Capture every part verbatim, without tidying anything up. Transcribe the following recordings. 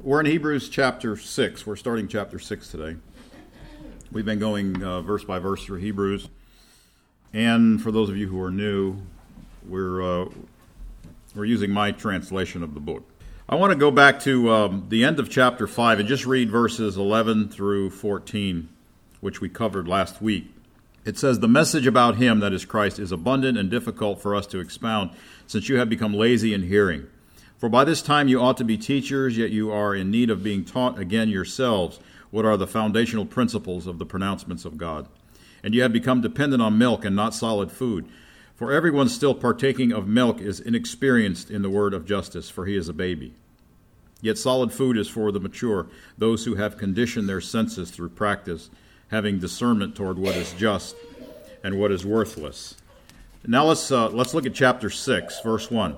We're in Hebrews chapter six. We're starting chapter six today. We've been going uh, verse by verse through Hebrews. And for those of you who are new, we're uh, we're using my translation of the book. I want to go back to um, the end of chapter five and just read verses eleven through fourteen, which we covered last week. It says, "The message about him, that is Christ, is abundant and difficult for us to expound, since you have become lazy in hearing. For by this time you ought to be teachers, yet you are in need of being taught again yourselves what are the foundational principles of the pronouncements of God. And you have become dependent on milk and not solid food. For everyone still partaking of milk is inexperienced in the word of justice, for he is a baby. Yet solid food is for the mature, those who have conditioned their senses through practice, having discernment toward what is just and what is worthless." Now let's uh, let's look at chapter six, verse one.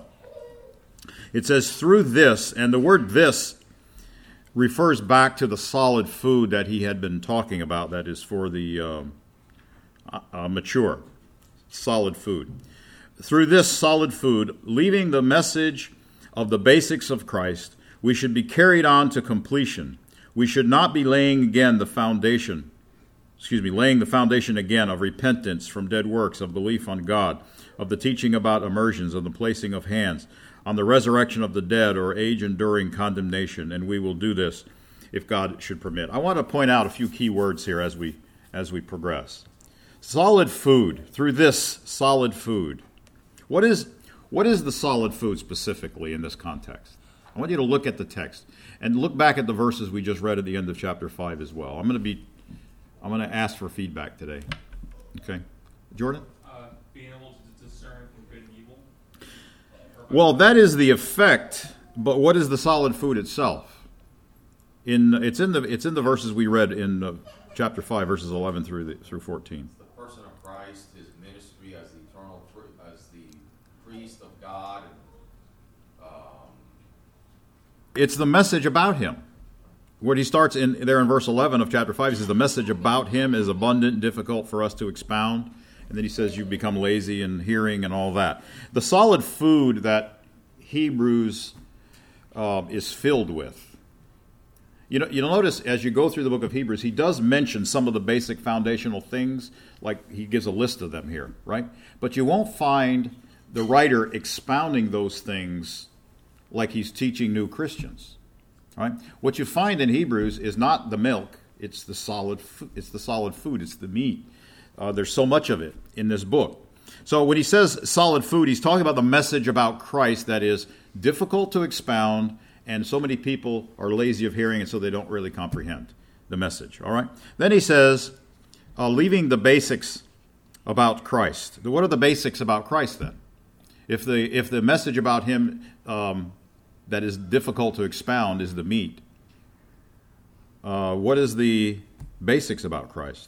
It says, "Through this," and the word "this" refers back to the solid food that he had been talking about, that is for the uh, uh, mature, solid food. "Through this solid food, leaving the message of the basics of Christ, we should be carried on to completion. We should not be laying again the foundation, excuse me, laying the foundation again of repentance from dead works, of belief on God, of the teaching about immersions, of the placing of hands, on the resurrection of the dead or age-enduring condemnation, and we will do this if God should permit." I want to point out a few key words here as we as we progress. Solid food. Through this solid food. What is what is the solid food specifically in this context? I want you to look at the text and look back at the verses we just read at the end of chapter five as well. I'm going to be I'm going to ask for feedback today. Okay, Jordan? Uh, being able to discern from good and evil. Well, that is the effect, but what is the solid food itself? In it's in the it's in the verses we read in uh, chapter five, verses eleven through the, through fourteen. It's the person of Christ, his ministry as the eternal, as the priest of God. And, um... It's the message about him. Where he starts in there in verse eleven of chapter five, he says the message about him is abundant, difficult for us to expound. And then he says you become lazy in hearing and all that. The solid food that Hebrews uh, is filled with. You know, you'll notice as you go through the book of Hebrews, he does mention some of the basic foundational things, like he gives a list of them here, right? But you won't find the writer expounding those things like he's teaching new Christians. Right? What you find in Hebrews is not the milk; it's the solid. It's the solid food. It's the meat. Uh, there's so much of it in this book. So when he says solid food, he's talking about the message about Christ that is difficult to expound, and so many people are lazy of hearing, and so they don't really comprehend the message. All right. Then he says, uh, leaving the basics about Christ. What are the basics about Christ then? If the if the message about him um, that is difficult to expound is the meat, uh, what is the basics about Christ?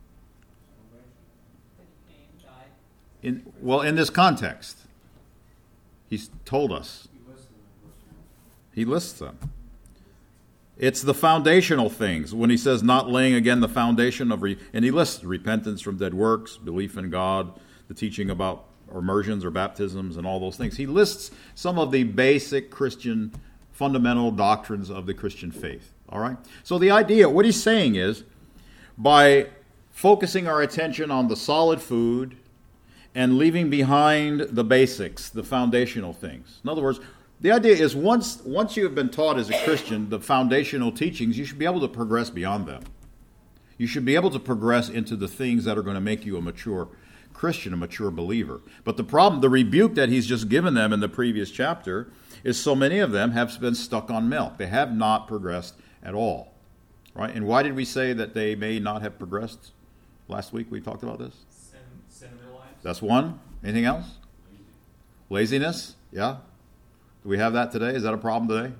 In, well, in this context, he's told us. He lists them. It's the foundational things. When he says not laying again the foundation of, re, and he lists repentance from dead works, belief in God, the teaching about immersions or baptisms and all those things. He lists some of the basic Christian fundamental doctrines of the Christian faith. All right? So the idea, what he's saying is, by focusing our attention on the solid food and leaving behind the basics, the foundational things. In other words, the idea is once once you have been taught as a Christian the foundational teachings, you should be able to progress beyond them. You should be able to progress into the things that are going to make you a mature Christian, a mature believer. But the problem, the rebuke that he's just given them in the previous chapter is so many of them have been stuck on milk. They have not progressed at all. Right? And why did we say that they may not have progressed? Last week we talked about this. Sin, sin in their lives. That's one. Anything else? Laziness? Yeah. Do we have that today? Is that a problem today?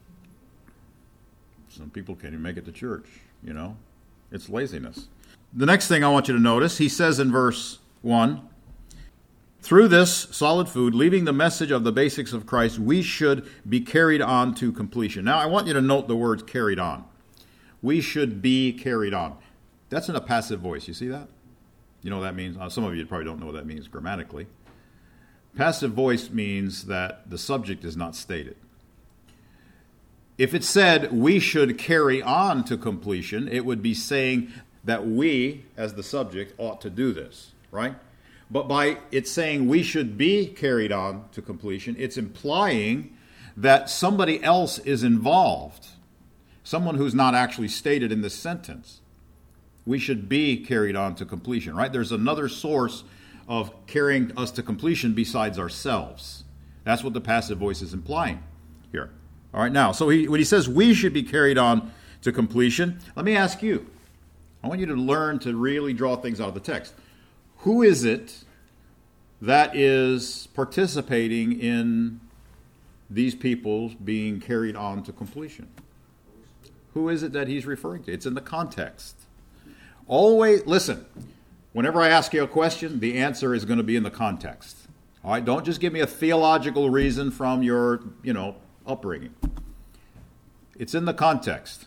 Some people can't even make it to church, you know. It's laziness. The next thing I want you to notice, he says in verse one, through this solid food, leaving the message of the basics of Christ, we should be carried on to completion. Now, I want you to note the words carried on. We should be carried on. That's in a passive voice. You see that? You know what that means? Uh, some of you probably don't know what that means grammatically. Passive voice means that the subject is not stated. if it said we should carry on to completion, it would be saying that we, as the subject, ought to do this, right? But by it saying we should be carried on to completion, it's implying that somebody else is involved, someone who's not actually stated in this sentence. We should be carried on to completion, right? There's another source of carrying us to completion besides ourselves. That's what the passive voice is implying here. All right, now, so he, when he says we should be carried on to completion, let me ask you, I want you to learn to really draw things out of the text. Who is it that is participating in these people being carried on to completion? Who is it that he's referring to? It's in the context. Always, listen, whenever I ask you a question, the answer is going to be in the context. All right, don't just give me a theological reason from your, you know, upbringing. It's in the context.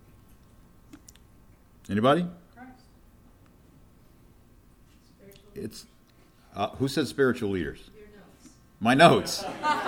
Anybody? Christ. It's uh, who said spiritual leaders? Your notes. My notes.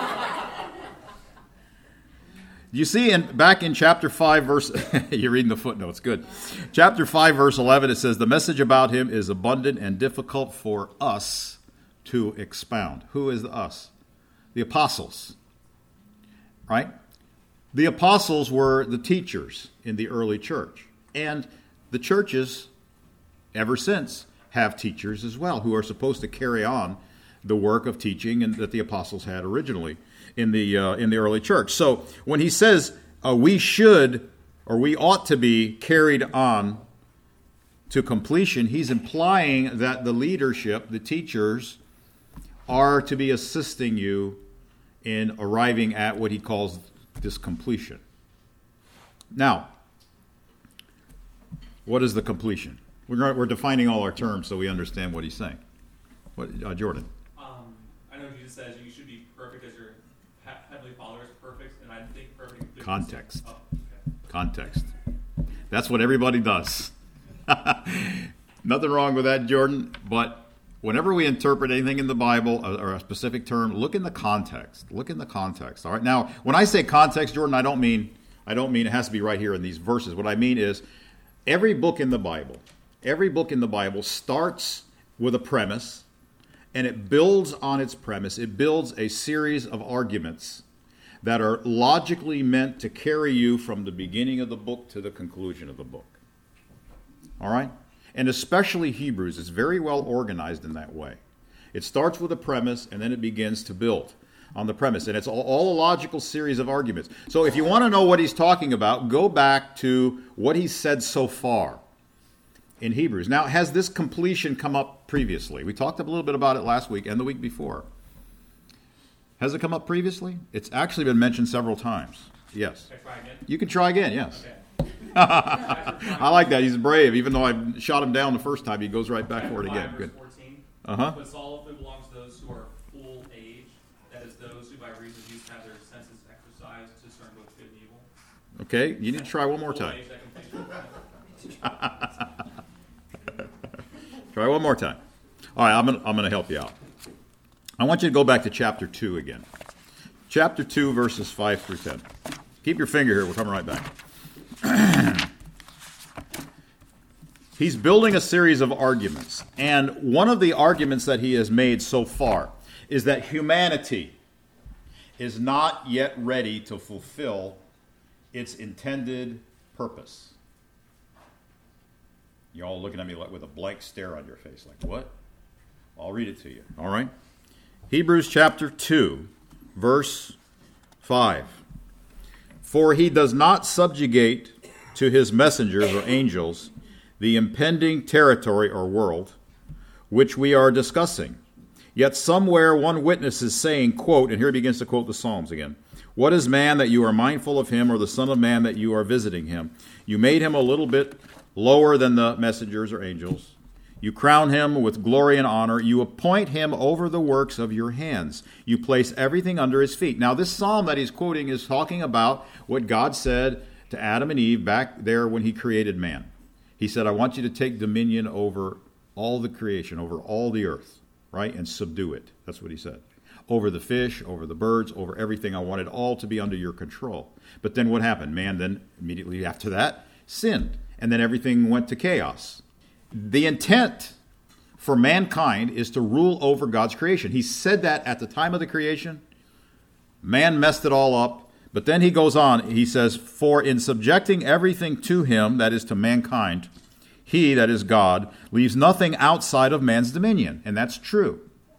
You see, in back in chapter five, verse you're reading the footnotes. Good. Chapter five, verse eleven. It says the message about him is abundant and difficult for us to expound. Who is the us? The apostles. Right? The apostles were the teachers in the early church, and the churches, ever since, have teachers as well who are supposed to carry on the work of teaching and that the apostles had originally in the uh, in the early church. So when he says uh, we should or we ought to be carried on to completion, he's implying that the leadership, the teachers, are to be assisting you in arriving at what he calls this completion. Now, what is the completion? We're, we're defining all our terms so we understand what he's saying. What, uh, Jordan? Um, I know Jesus says you should be perfect as your he- heavenly Father is perfect, and I think perfect. Context. Oh, okay. Context. That's what everybody does. Nothing wrong with that, Jordan. But whenever we interpret anything in the Bible or a specific term, look in the context. Look in the context. All right. Now, when I say context, Jordan, I don't mean I don't mean it has to be right here in these verses. What I mean is every book in the Bible, every book in the Bible starts with a premise, and it builds on its premise. It builds a series of arguments that are logically meant to carry you from the beginning of the book to the conclusion of the book. All right? And especially Hebrews is very well organized in that way. It starts with a premise, and then it begins to build on the premise. And it's all, all a logical series of arguments. So if you want to know what he's talking about, go back to what he's said so far in Hebrews. Now, has this completion come up previously? We talked a little bit about it last week and the week before. Has it come up previously? It's actually been mentioned several times. Yes. Can I try again? You can try again, yes. Okay. I like that. He's brave. Even though I shot him down the first time, he goes right back for it again. Verse Good. fourteen. Uh-huh. But Saul fully belongs to those who are full age, that is, those who by reason of use have their senses exercised to discern both good and evil. Okay, you need to try one more Full time. age, that completion. Try one more time. All right, I'm going I'm to help you out. I want you to go back to chapter two again. Chapter two, verses five through ten. Keep your finger here. We're coming right back. He's building a series of arguments. And one of the arguments that he has made so far is that humanity is not yet ready to fulfill its intended purpose. You're all looking at me like with a blank stare on your face. Like, what? I'll read it to you. All right? Hebrews chapter two, verse five. For he does not subjugate to his messengers or angels the impending territory or world which we are discussing. Yet somewhere one witness is saying, quote, and here he begins to quote the Psalms again, "What is man that you are mindful of him, or the son of man that you are visiting him? You made him a little bit lower than the messengers or angels. You crown him with glory and honor. You appoint him over the works of your hands. You place everything under his feet." Now, this psalm that he's quoting is talking about what God said to Adam and Eve back there when he created man. He said, "I want you to take dominion over all the creation, over all the earth, right? And subdue it." That's what he said. over the fish, over the birds, over everything. I want it all to be under your control. But then what happened? Man then immediately after that sinned. And then everything went to chaos. The intent for mankind is to rule over God's creation. He said that at the time of the creation. Man messed it all up. But then he goes on, he says, for in subjecting everything to him, that is to mankind, he, that is God, leaves nothing outside of man's dominion. And that's true.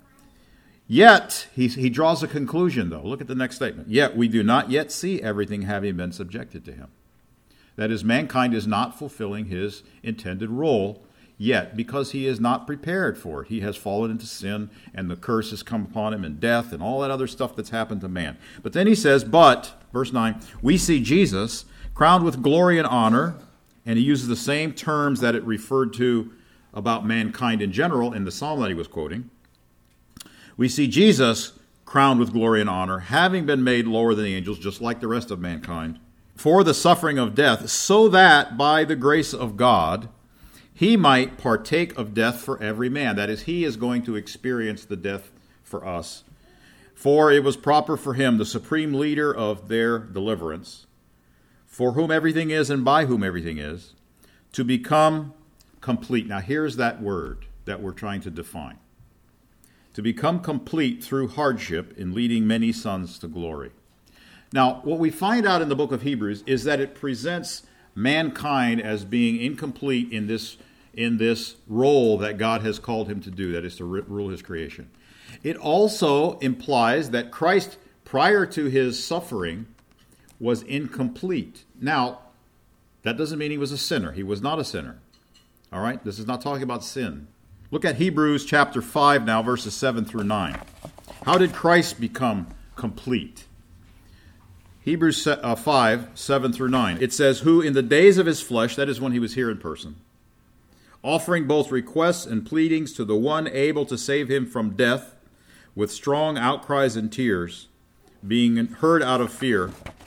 Yet, he, he draws a conclusion, though. Look at the next statement. Yet we do not yet see everything having been subjected to him. That is, mankind is not fulfilling his intended role yet, because he is not prepared for it. He has fallen into sin, and the curse has come upon him, and death, and all that other stuff that's happened to man. But then he says, but, verse nine, we see Jesus crowned with glory and honor, and he uses the same terms that it referred to about mankind in general in the psalm that he was quoting. We see Jesus crowned with glory and honor, having been made lower than the angels, just like the rest of mankind, for the suffering of death, so that by the grace of God, he might partake of death for every man. That is, he is going to experience the death for us. For it was proper for him, the supreme leader of their deliverance, for whom everything is and by whom everything is, to become complete. Now here's that word that we're trying to define. To become complete through hardship in leading many sons to glory. Now, what we find out in the book of Hebrews is that it presents mankind as being incomplete in this in this role that God has called him to do, that is to rule his creation. It also implies that Christ, prior to his suffering, was incomplete. Now, that doesn't mean he was a sinner. He was not a sinner. All right? This is not talking about sin. Look at Hebrews chapter five now, verses seven through nine. How did Christ become complete? Hebrews five, seven through nine. It says, who in the days of his flesh, that is when he was here in person, offering both requests and pleadings to the one able to save him from death, with strong outcries and tears, being heard out of fear,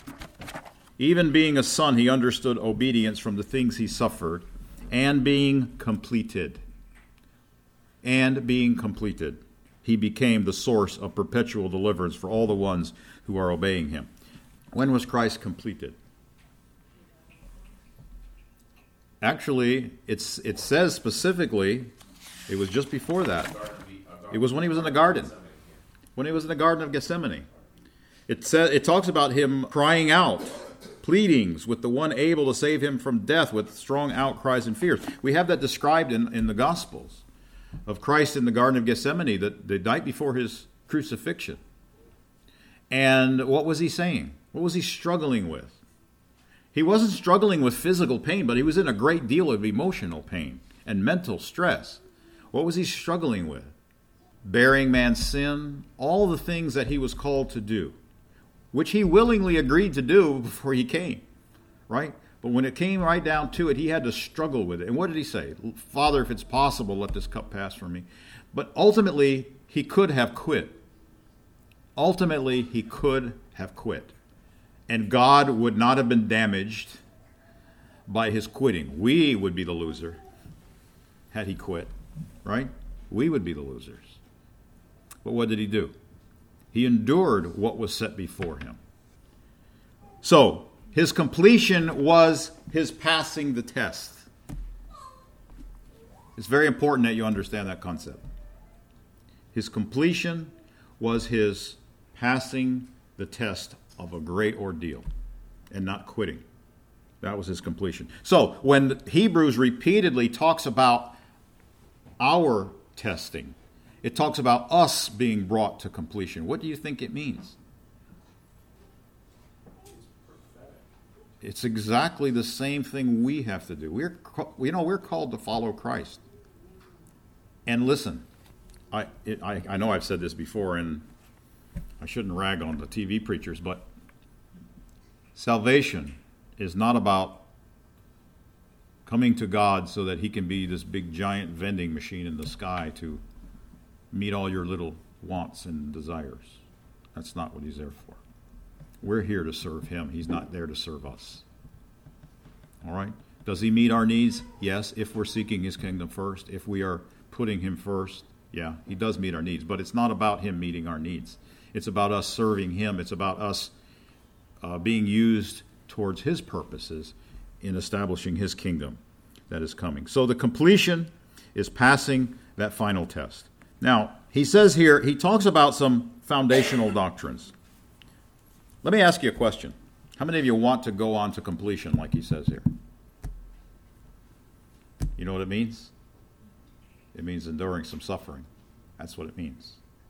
even being a son, he understood obedience from the things he suffered, and being completed. And being completed, he became the source of perpetual deliverance for all the ones who are obeying him. When was Christ completed? Actually, it's it says specifically, it was just before that. It was when he was in the garden. When he was in the Garden of Gethsemane. It says it talks about him crying out, pleadings with the one able to save him from death with strong outcries and fears. We have that described in, in the Gospels of Christ in the Garden of Gethsemane, that the night before his crucifixion. And what was he saying? What was he struggling with? He wasn't struggling with physical pain, but he was in a great deal of emotional pain and mental stress. What was he struggling with? Bearing man's sin, all the things that he was called to do, which he willingly agreed to do before he came, right? But when it came right down to it, he had to struggle with it. And what did he say? Father, if it's possible, let this cup pass from me. But ultimately, he could have quit. Ultimately, he could have quit. And God would not have been damaged by his quitting. We would be the loser had he quit, right? We would be the losers. But what did he do? He endured what was set before him. So, his completion was his passing the test. It's very important that you understand that concept. His completion was his passing the test of a great ordeal and not quitting. That was his completion. So when Hebrews repeatedly talks about our testing, it talks about us being brought to completion. What do you think it means? It's exactly the same thing we have to do. We're, you know, we're called to follow Christ. And listen, I, it, I, I know I've said this before, and I shouldn't rag on the T V preachers, but salvation is not about coming to God so that he can be this big giant vending machine in the sky to meet all your little wants and desires. That's not what he's there for. We're here to serve him. He's not there to serve us. All right? Does he meet our needs? Yes, if we're seeking his kingdom first, if we are putting him first. Yeah, he does meet our needs, but it's not about him meeting our needs. It's about us serving him. It's about us uh, being used towards his purposes in establishing his kingdom that is coming. So the completion is passing that final test. Now, he says here, he talks about some foundational doctrines. Let me ask you a question. How many of you want to go on to completion like he says here? You know what it means? It means enduring some suffering. That's what it means.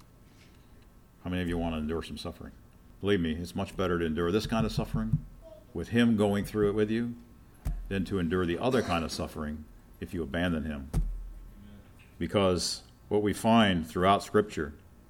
How many of you want to endure some suffering? Believe me, it's much better to endure this kind of suffering with him going through it with you than to endure the other kind of suffering if you abandon him. Because what we find throughout Scripture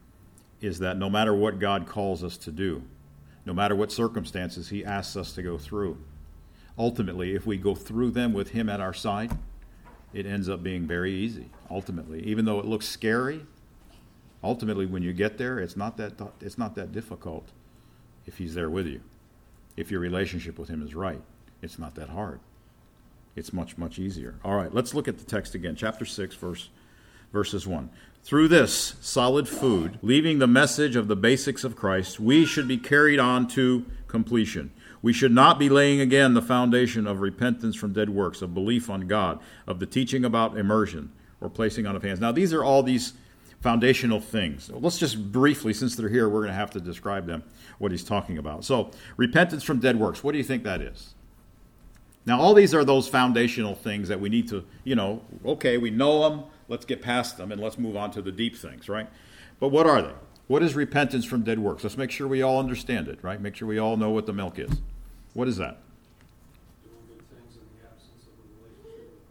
is that no matter what God calls us to do, no matter what circumstances he asks us to go through, ultimately, if we go through them with him at our side, it ends up being very easy, ultimately. Even though it looks scary, ultimately when you get there, it's not that it's not that difficult if he's there with you. If your relationship with him is right, it's not that hard. It's much, much easier. All right, let's look at the text again. Chapter six, verse, verses one. Through this solid food, leaving the message of the basics of Christ, we should be carried on to completion. We should not be laying again the foundation of repentance from dead works, of belief on God, of the teaching about immersion or placing on of hands. Now, these are all these foundational things. Let's just briefly, since they're here, we're going to have to describe them, what he's talking about. So, repentance from dead works, what do you think that is? Now, all these are those foundational things that we need to, you know, okay, we know them, let's get past them, and let's move on to the deep things, right? But what are they? What is repentance from dead works? Let's make sure we all understand it, right? Make sure we all know what the milk is. What is that? Doing good things in the absence of a relationship with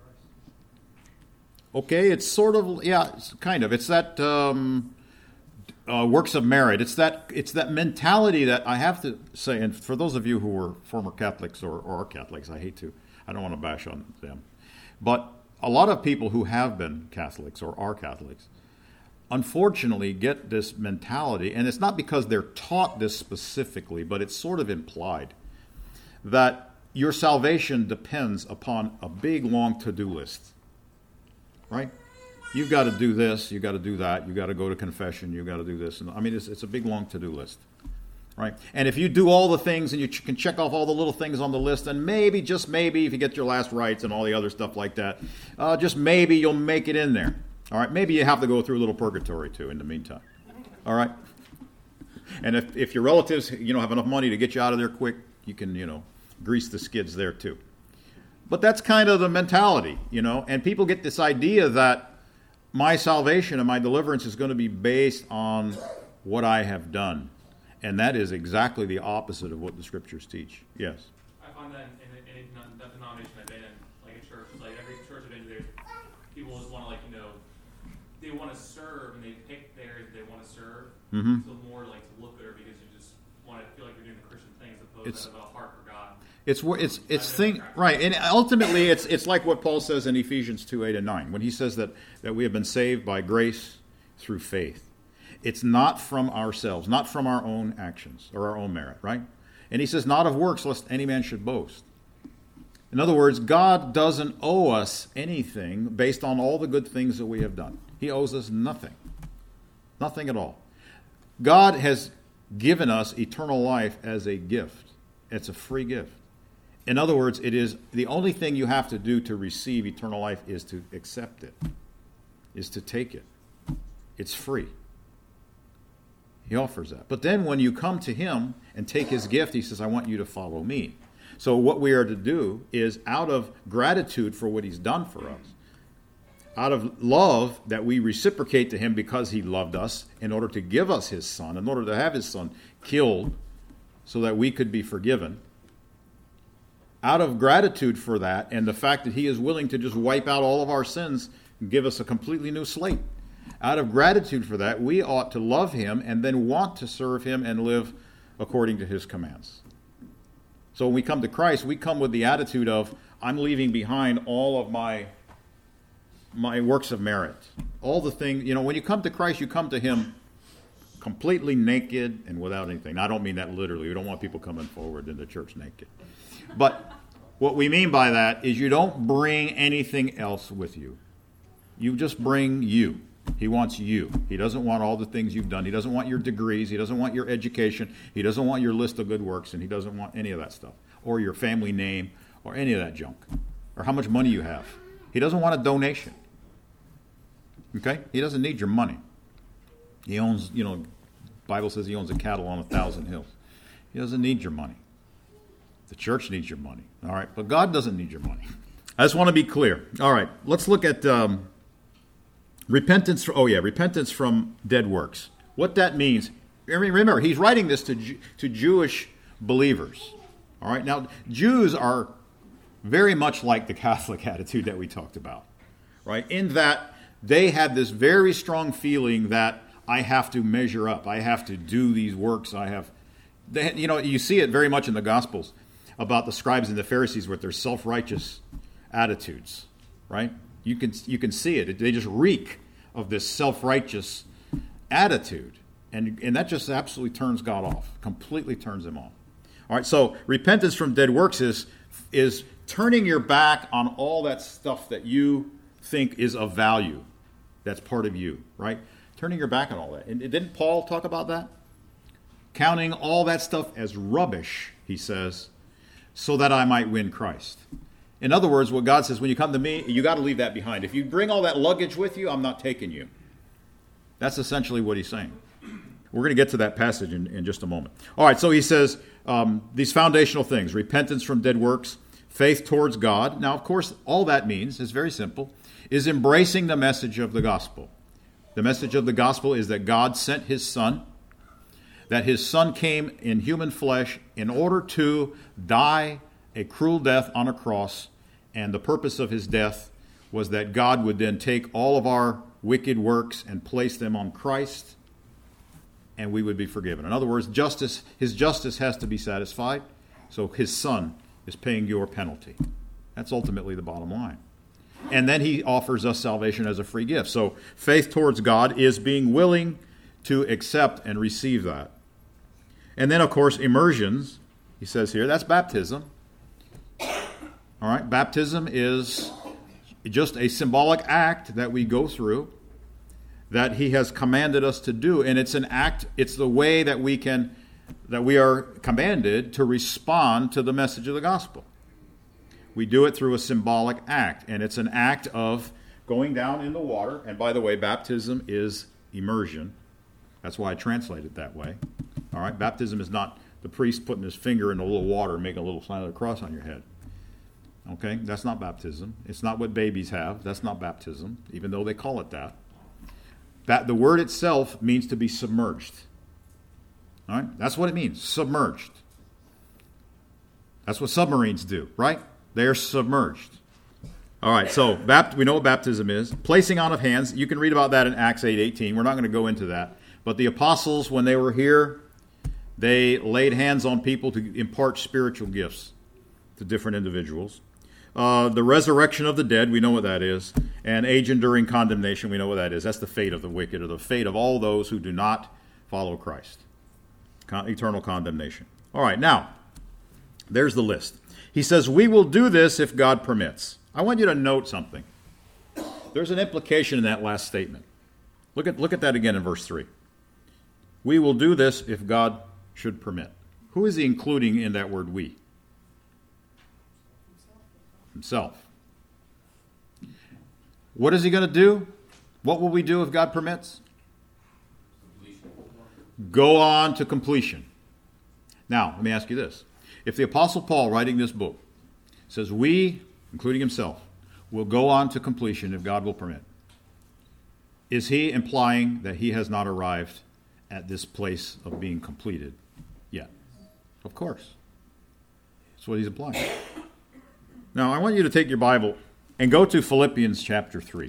Christ. Okay, it's sort of, yeah, it's kind of. It's that um, uh, works of merit. It's that it's that mentality that I have to say, and for those of you who were former Catholics or, or are Catholics, I hate to, I don't want to bash on them. But a lot of people who have been Catholics or are Catholics, unfortunately, get this mentality, and it's not because they're taught this specifically, but it's sort of implied, that your salvation depends upon a big, long to-do list, right? You've got to do this, you've got to do that, you've got to go to confession, you've got to do this. And I mean, it's, it's a big, long to-do list, right? And if you do all the things and you ch- can check off all the little things on the list, and maybe, just maybe, if you get your last rites and all the other stuff like that, uh, just maybe you'll make it in there. All right, maybe you have to go through a little purgatory, too, in the meantime. All right? And if, if your relatives, you know, have enough money to get you out of there quick, you can, you know, grease the skids there, too. But that's kind of the mentality, you know, and people get this idea that my salvation and my deliverance is going to be based on what I have done. And that is exactly the opposite of what the Scriptures teach. Yes? I find that in, in, in the denomination I've been in, like a church, like every church I've been to, there, people just want to, like, you know, they want to serve and they pick theirs they want to serve. Mm-hmm. So more like to look better because you just want to feel like you're doing the Christian thing as opposed It's- to have a heart for God. It's it's it's thing right, and ultimately it's it's like what Paul says in Ephesians two, eight and nine, when he says that, that we have been saved by grace through faith. It's not from ourselves, not from our own actions or our own merit, right? And he says, not of works, lest any man should boast. In other words, God doesn't owe us anything based on all the good things that we have done. He owes us nothing. Nothing at all. God has given us eternal life as a gift. It's a free gift. In other words, it is the only thing you have to do to receive eternal life is to accept it, is to take it. It's free. He offers that. But then when you come to him and take his gift, he says, I want you to follow me. So what we are to do is, out of gratitude for what he's done for us, out of love that we reciprocate to him because he loved us in order to give us his son, in order to have his son killed so that we could be forgiven, out of gratitude for that and the fact that he is willing to just wipe out all of our sins and give us a completely new slate, out of gratitude for that, we ought to love him and then want to serve him and live according to his commands. So when we come to Christ, we come with the attitude of, I'm leaving behind all of my my works of merit. All the things, you know, when you come to Christ, you come to him completely naked and without anything. Now, I don't mean that literally. We don't want people coming forward in the church naked. But what we mean by that is you don't bring anything else with you. You just bring you. He wants you. He doesn't want all the things you've done. He doesn't want your degrees. He doesn't want your education. He doesn't want your list of good works, and he doesn't want any of that stuff, or your family name, or any of that junk, or how much money you have. He doesn't want a donation. Okay? He doesn't need your money. He owns, you know, the Bible says he owns a cattle on a thousand hills. He doesn't need your money. The church needs your money. All right? But God doesn't need your money. I just want to be clear. All right. Let's look at um, repentance. Oh, yeah. Repentance from dead works. What that means. Remember, he's writing this to, to Jewish believers. All right. Now, Jews are very much like the Catholic attitude that we talked about. Right? In that they had this very strong feeling that I have to measure up. I have to do these works. I have, they, you know, you see it very much in the Gospels about the scribes and the Pharisees with their self-righteous attitudes, right? You can you can see it. They just reek of this self-righteous attitude, and and that just absolutely turns God off. Completely turns him off. All right. So repentance from dead works is is turning your back on all that stuff that you think is of value, that's part of you, right? Turning your back on all that. And didn't Paul talk about that? Counting all that stuff as rubbish, he says, so that I might win Christ. In other words, what God says, when you come to me, you got to leave that behind. If you bring all that luggage with you, I'm not taking you. That's essentially what he's saying. We're going to get to that passage in, in just a moment. All right, so he says um, these foundational things, repentance from dead works, faith towards God. Now, of course, all that means is very simple, is embracing the message of the gospel. The message of the gospel is that God sent his son, that his son came in human flesh in order to die a cruel death on a cross, and the purpose of his death was that God would then take all of our wicked works and place them on Christ, and we would be forgiven. In other words, justice, his justice has to be satisfied, so his son is paying your penalty. That's ultimately the bottom line. And then he offers us salvation as a free gift. So faith towards God is being willing to accept and receive that. And then, of course, immersions, he says here, that's baptism. All right, baptism is just a symbolic act that we go through that he has commanded us to do. And it's an act, it's the way that we can, that we are commanded to respond to the message of the gospel. We do it through a symbolic act, and it's an act of going down in the water. And by the way, baptism is immersion. That's why I translate it that way. All right, baptism is not the priest putting his finger in a little water and making a little sign of the cross on your head. Okay, that's not baptism. It's not what babies have. That's not baptism, even though they call it that. That the word itself means to be submerged. All right, that's what it means, submerged. That's what submarines do, right? They are submerged. All right, so bapt- we know what baptism is. Placing on of hands, you can read about that in Acts eight eighteen. We're not going to go into that. But the apostles, when they were here, they laid hands on people to impart spiritual gifts to different individuals. Uh, the resurrection of the dead, we know what that is. And age enduring condemnation, we know what that is. That's the fate of the wicked, or the fate of all those who do not follow Christ. Con- eternal condemnation. All right, now, there's the list. He says, we will do this if God permits. I want you to note something. There's an implication in that last statement. Look at, look at that again in verse three. We will do this if God should permit. Who is he including in that word we? Himself. What is he going to do? What will we do if God permits? Go on to completion. Now, let me ask you this. If the Apostle Paul, writing this book, says we, including himself, will go on to completion if God will permit, is he implying that he has not arrived at this place of being completed yet? Of course. That's what he's implying. Now, I want you to take your Bible and go to Philippians chapter three.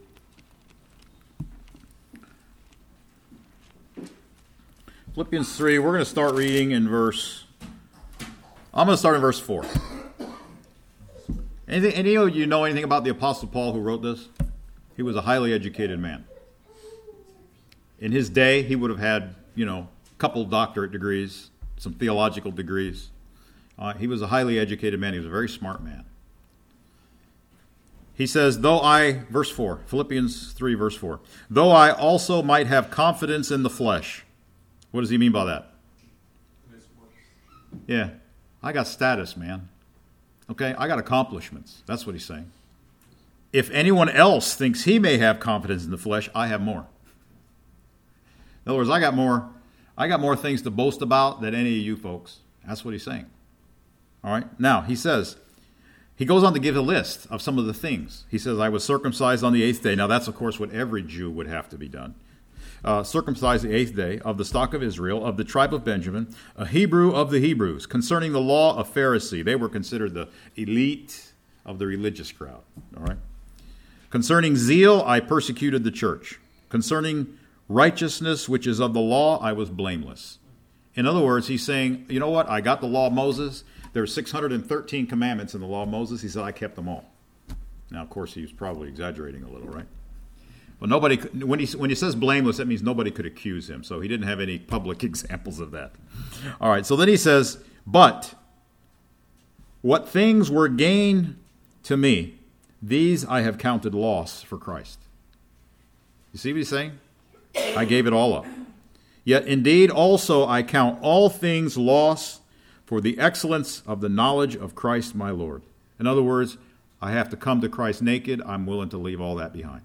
Philippians three, we're going to start reading in verse... I'm going to start in verse four. Anything, any of you know anything about the Apostle Paul who wrote this? He was a highly educated man. In his day, he would have had, you know, a couple doctorate degrees, some theological degrees. Uh, he was a highly educated man. He was a very smart man. He says, though I, verse four, Philippians three, verse four, though I also might have confidence in the flesh. What does he mean by that? This works. Yeah, I got status, man. Okay, I got accomplishments. That's what he's saying. If anyone else thinks he may have confidence in the flesh, I have more. In other words, I got more, I got more things to boast about than any of you folks. That's what he's saying. All right. Now he says, he goes on to give a list of some of the things. He says, I was circumcised on the eighth day. Now that's of course what every Jew would have to be done. Uh, circumcised the eighth day, of the stock of Israel, of the tribe of Benjamin, a Hebrew of the Hebrews, concerning the law of Pharisee. They were considered the elite of the religious crowd. All right. Concerning zeal, I persecuted the church. Concerning righteousness, which is of the law, I was blameless. In other words, he's saying, you know what? I got the law of Moses. There are six hundred thirteen commandments in the law of Moses. He said, I kept them all. Now, of course, he was probably exaggerating a little, right? But nobody, when he, when he says blameless, that means nobody could accuse him. So he didn't have any public examples of that. All right, so then he says, but what things were gain to me, these I have counted loss for Christ. You see what he's saying? I gave it all up. Yet indeed also I count all things loss for the excellence of the knowledge of Christ my Lord. In other words, I have to come to Christ naked. I'm willing to leave all that behind.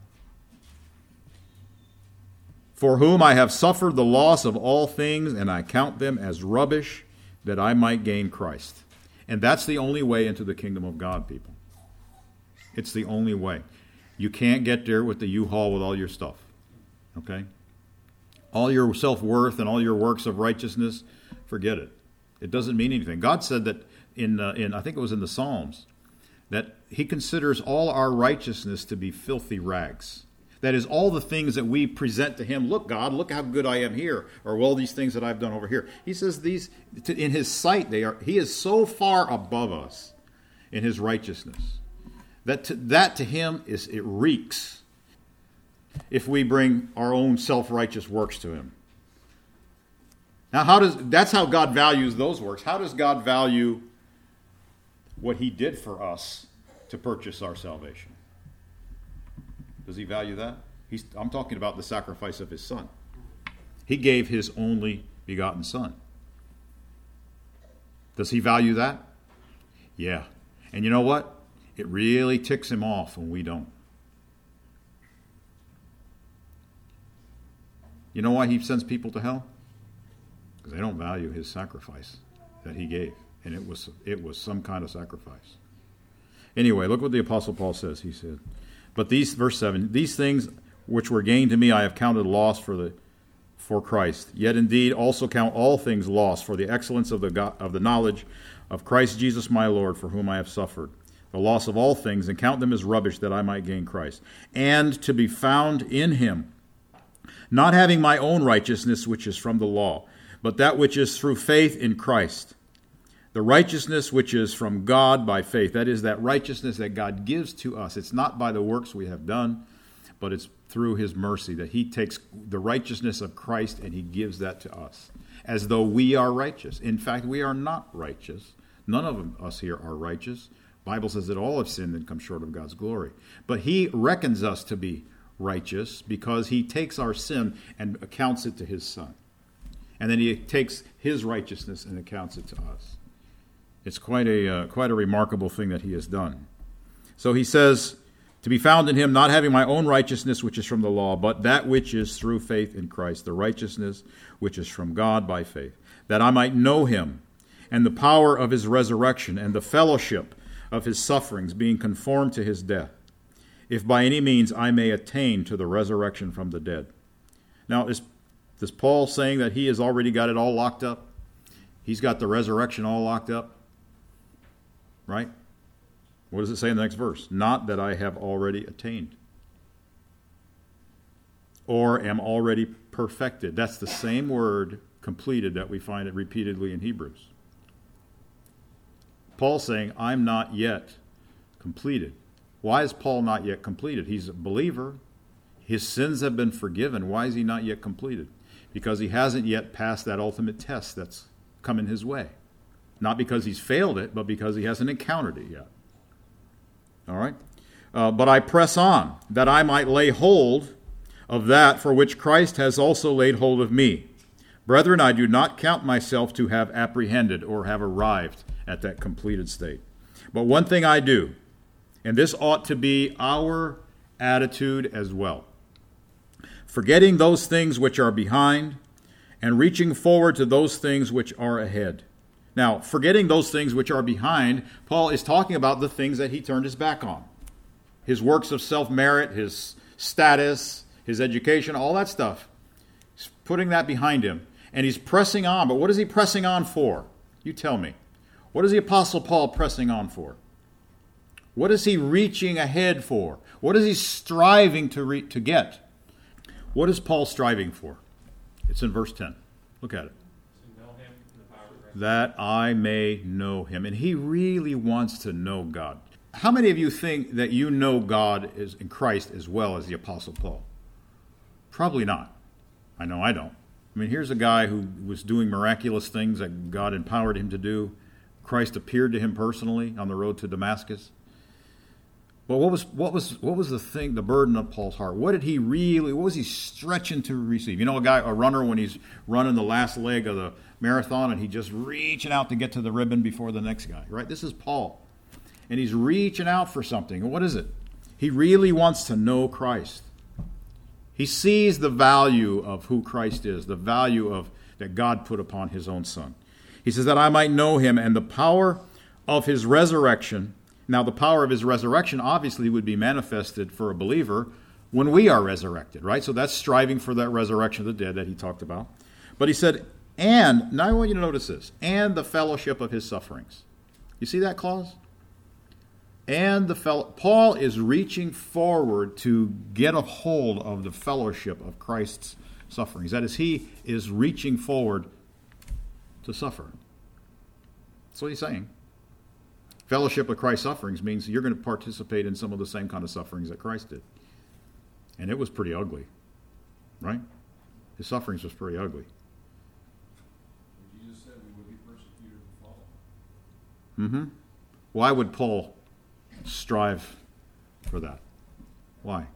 For whom I have suffered the loss of all things, and I count them as rubbish, that I might gain Christ. And that's the only way into the kingdom of God, people. It's the only way. You can't get there with the U-Haul with all your stuff. Okay? All your self-worth and all your works of righteousness, forget it. It doesn't mean anything. God said that in, uh, in I think it was in the Psalms, that he considers all our righteousness to be filthy rags. That is, all the things that we present to him. Look, God, look how good I am here. Or all these things that I've done over here. He says these, in his sight, they are. He is so far above us in his righteousness. That to, that to him is, it reeks if we bring our own self-righteous works to him. Now, how does that's how God values those works. How does God value what he did for us to purchase our salvation? Does he value that? He's, I'm talking about the sacrifice of his son. He gave his only begotten son. Does he value that? Yeah. And you know what? It really ticks him off when we don't. You know why he sends people to hell? Because they don't value his sacrifice that he gave. And it was it was some kind of sacrifice. Anyway, look what the Apostle Paul says. He said, but these, verse seven, these things which were gained to me I have counted loss for the for Christ. Yet indeed also count all things loss for the excellence of the God, of the knowledge of Christ Jesus my Lord, for whom I have suffered the loss of all things, and count them as rubbish, that I might gain Christ, and to be found in him, not having my own righteousness which is from the law, but that which is through faith in Christ, the righteousness which is from God by faith. That is, that righteousness that God gives to us. It's not by the works we have done, but it's through his mercy, that he takes the righteousness of Christ and he gives that to us, as though we are righteous. In fact, we are not righteous. None of us here are righteous. The Bible says that all have sinned and come short of God's glory. But he reckons us to be righteous because he takes our sin and accounts it to his son. And then he takes his righteousness and accounts it to us. It's quite a uh, quite a remarkable thing that he has done. So he says, to be found in him, not having my own righteousness which is from the law, but that which is through faith in Christ, the righteousness which is from God by faith, that I might know him and the power of his resurrection and the fellowship of his sufferings, being conformed to his death, if by any means I may attain to the resurrection from the dead. Now, is, is Paul saying that he has already got it all locked up? He's got the resurrection all locked up? Right? What does it say in the next verse? Not that I have already attained or am already perfected. That's the same word, completed, that we find it repeatedly in Hebrews. Paul's saying, I'm not yet completed. Why is Paul not yet completed? He's a believer. His sins have been forgiven. Why is he not yet completed? Because he hasn't yet passed that ultimate test that's coming his way. Not because he's failed it, but because he hasn't encountered it yet. All right? Uh, but I press on, that I might lay hold of that for which Christ has also laid hold of me. Brethren, I do not count myself to have apprehended or have arrived at that completed state. But one thing I do, and this ought to be our attitude as well. Forgetting those things which are behind, and reaching forward to those things which are ahead. Now, forgetting those things which are behind, Paul is talking about the things that he turned his back on. His works of self-merit, his status, his education, all that stuff. He's putting that behind him. And he's pressing on. But what is he pressing on for? You tell me. What is the Apostle Paul pressing on for? What is he reaching ahead for? What is he striving to re- to get? What is Paul striving for? It's in verse ten. Look at it. To know him in the power of Christ. That I may know him. And he really wants to know God. How many of you think that you know God is in Christ as well as the Apostle Paul? Probably not. I know I don't. I mean, here's a guy who was doing miraculous things that God empowered him to do. Christ appeared to him personally on the road to Damascus. But what was what was what was the thing, the burden of Paul's heart? What did he really, what was he stretching to receive? You know, a guy, a runner, when he's running the last leg of the marathon and he's just reaching out to get to the ribbon before the next guy, right? This is Paul. And he's reaching out for something. And what is it? He really wants to know Christ. He sees the value of who Christ is, the value of that God put upon his own Son. He says that I might know him and the power of his resurrection. Now, the power of his resurrection obviously would be manifested for a believer when we are resurrected, right? So that's striving for that resurrection of the dead that he talked about. But he said, and, now I want you to notice this, and the fellowship of his sufferings. You see that clause? And the fellow, Paul is reaching forward to get a hold of the fellowship of Christ's sufferings. That is, he is reaching forward to suffer. That's what he's saying. Fellowship of Christ's sufferings means you're going to participate in some of the same kind of sufferings that Christ did. And it was pretty ugly, right? His sufferings was pretty ugly. Jesus said we would be persecuted and fall. Mm-hmm. Why would Paul strive for that? Why?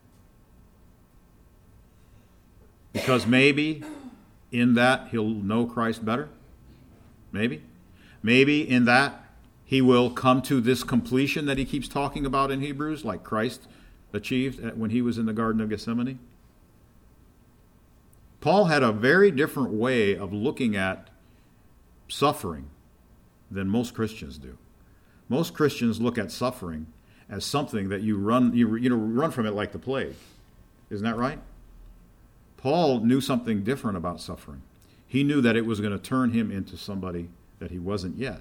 Because maybe in that he'll know Christ better? Maybe. Maybe in that he will come to this completion that he keeps talking about in Hebrews, like Christ achieved when he was in the Garden of Gethsemane. Paul had a very different way of looking at suffering than most Christians do. Most Christians look at suffering as something that you run, you, you know, run from it like the plague. Isn't that right? Paul knew something different about suffering. He knew that it was going to turn him into somebody that he wasn't yet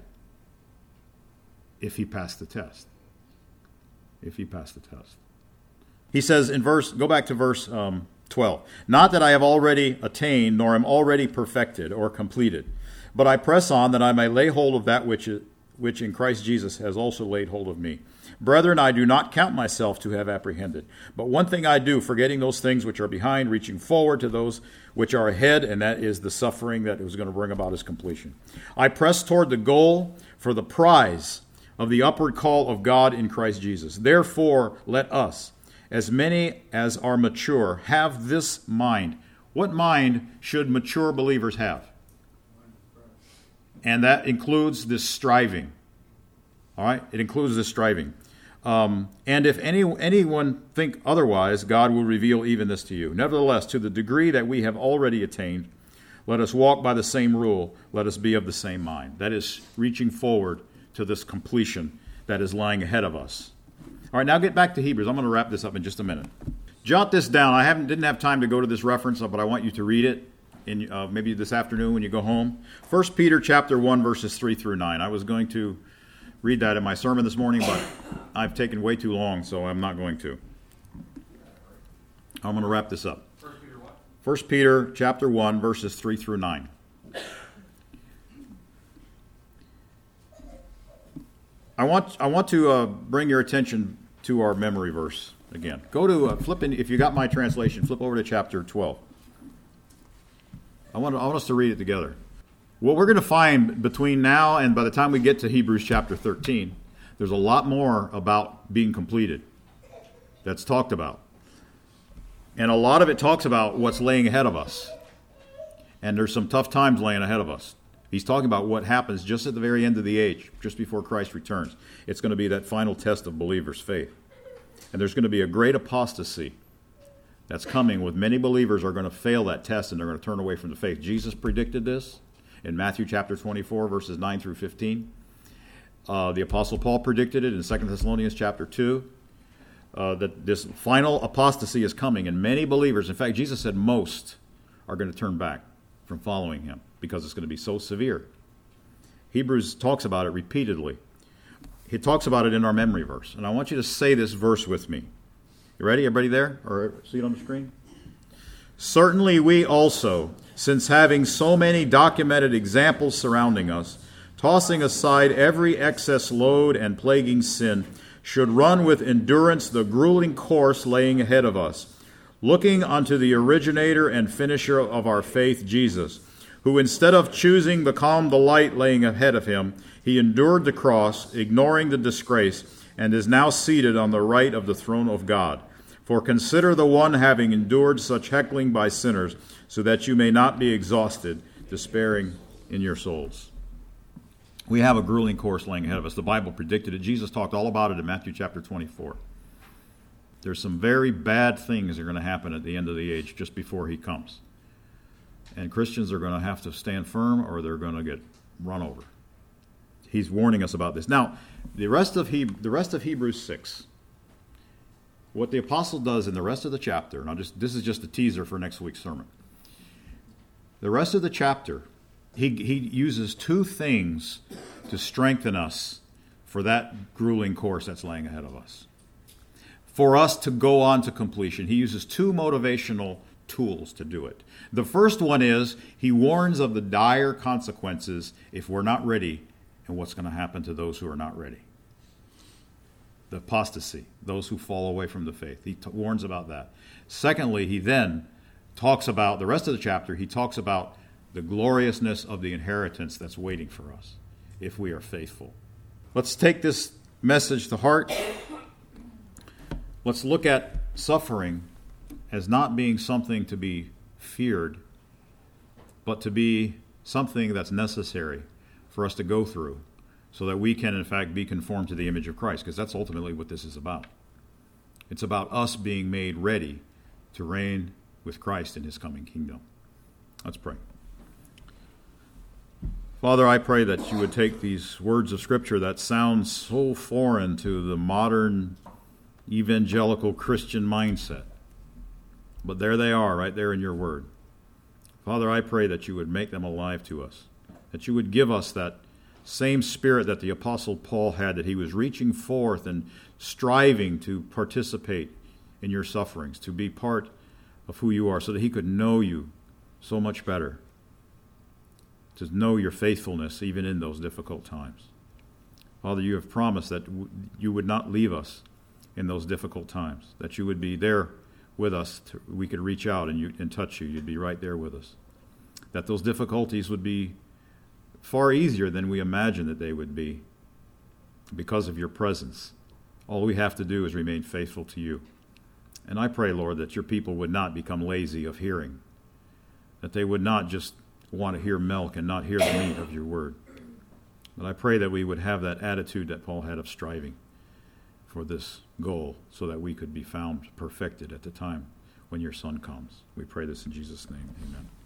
if he passed the test. If he passed the test. He says in verse, go back to verse um, twelve. Not that I have already attained, nor am already perfected or completed, but I press on that I may lay hold of that which, which in Christ Jesus has also laid hold of me. Brethren, I do not count myself to have apprehended. But one thing I do, forgetting those things which are behind, reaching forward to those which are ahead, and that is the suffering that is going to bring about his completion. I press toward the goal for the prize of the upward call of God in Christ Jesus. Therefore, let us, as many as are mature, have this mind. What mind should mature believers have? And that includes this striving. All right? It includes this striving. Um, and if any anyone think otherwise, God will reveal even this to you. Nevertheless, to the degree that we have already attained, let us walk by the same rule. Let us be of the same mind. That is reaching forward to this completion that is lying ahead of us. All right, now get back to Hebrews. I'm going to wrap this up in just a minute. Jot this down. I haven't didn't have time to go to this reference, but I want you to read it in uh, maybe this afternoon when you go home. First Peter chapter one, verses three through nine. I was going to read that in my sermon this morning, but I've taken way too long, so I'm not going to. I'm going to wrap this up. First Peter what? First Peter chapter one, verses three through nine. I want I want to uh, bring your attention to our memory verse again. Go to uh, flip in, if you got my translation, flip over to chapter twelve. I want, I want us to read it together. What we're going to find between now and by the time we get to Hebrews chapter thirteen, there's a lot more about being completed. that's talked about. And a lot of it talks about what's laying ahead of us. And there's some tough times laying ahead of us. He's talking about what happens just at the very end of the age, just before Christ returns. It's going to be that final test of believers' faith. And there's going to be a great apostasy that's coming, with many believers are going to fail that test and they're going to turn away from the faith. Jesus predicted this in Matthew chapter twenty-four, verses nine through fifteen. Uh, the Apostle Paul predicted it in Second Thessalonians chapter two, uh, that this final apostasy is coming, and many believers, in fact, Jesus said most, are going to turn back from following him because it's going to be so severe. Hebrews talks about it repeatedly. He talks about it in our memory verse, and I want you to say this verse with me. You ready? Everybody there? Or see it on the screen? Certainly we also, since having so many documented examples surrounding us, tossing aside every excess load and plaguing sin, should run with endurance the grueling course laying ahead of us, looking unto the originator and finisher of our faith, Jesus, who instead of choosing the calm delight laying ahead of him, he endured the cross, ignoring the disgrace, and is now seated on the right of the throne of God. For consider the one having endured such heckling by sinners, so that you may not be exhausted, despairing in your souls. We have a grueling course laying ahead of us. The Bible predicted it. Jesus talked all about it in Matthew chapter twenty-four. There's some very bad things that are going to happen at the end of the age, just before he comes. And Christians are going to have to stand firm, or they're going to get run over. He's warning us about this. Now, the rest of he, the rest of Hebrews six, what the apostle does in the rest of the chapter, and I'll just this is just a teaser for next week's sermon. The rest of the chapter, he he uses two things to strengthen us for that grueling course that's laying ahead of us. For us to go on to completion, he uses two motivational tools to do it. The first one is he warns of the dire consequences if we're not ready, and what's going to happen to those who are not ready. The apostasy, those who fall away from the faith. He t- warns about that. Secondly, he then talks about, the rest of the chapter, he talks about the gloriousness of the inheritance that's waiting for us if we are faithful. Let's take this message to heart. Let's look at suffering as not being something to be feared, but to be something that's necessary for us to go through so that we can, in fact, be conformed to the image of Christ, because that's ultimately what this is about. It's about us being made ready to reign with Christ in his coming kingdom. Let's pray. Father, I pray that you would take these words of Scripture that sound so foreign to the modern evangelical Christian mindset, but there they are, right there in your word. Father, I pray that you would make them alive to us, that you would give us that same spirit that the Apostle Paul had, that he was reaching forth and striving to participate in your sufferings, to be part of who you are, so that he could know you so much better, to know your faithfulness even in those difficult times. Father, you have promised that w- you would not leave us in those difficult times, that you would be there with us. To, we could reach out and, you, and touch you. You'd be right there with us. That those difficulties would be far easier than we imagined that they would be because of your presence. All we have to do is remain faithful to you. And I pray, Lord, that your people would not become lazy of hearing, that they would not just want to hear milk and not hear the meat of your word. But I pray that we would have that attitude that Paul had of striving for this goal, so that we could be found perfected at the time when your Son comes. We pray this in Jesus' name. Amen.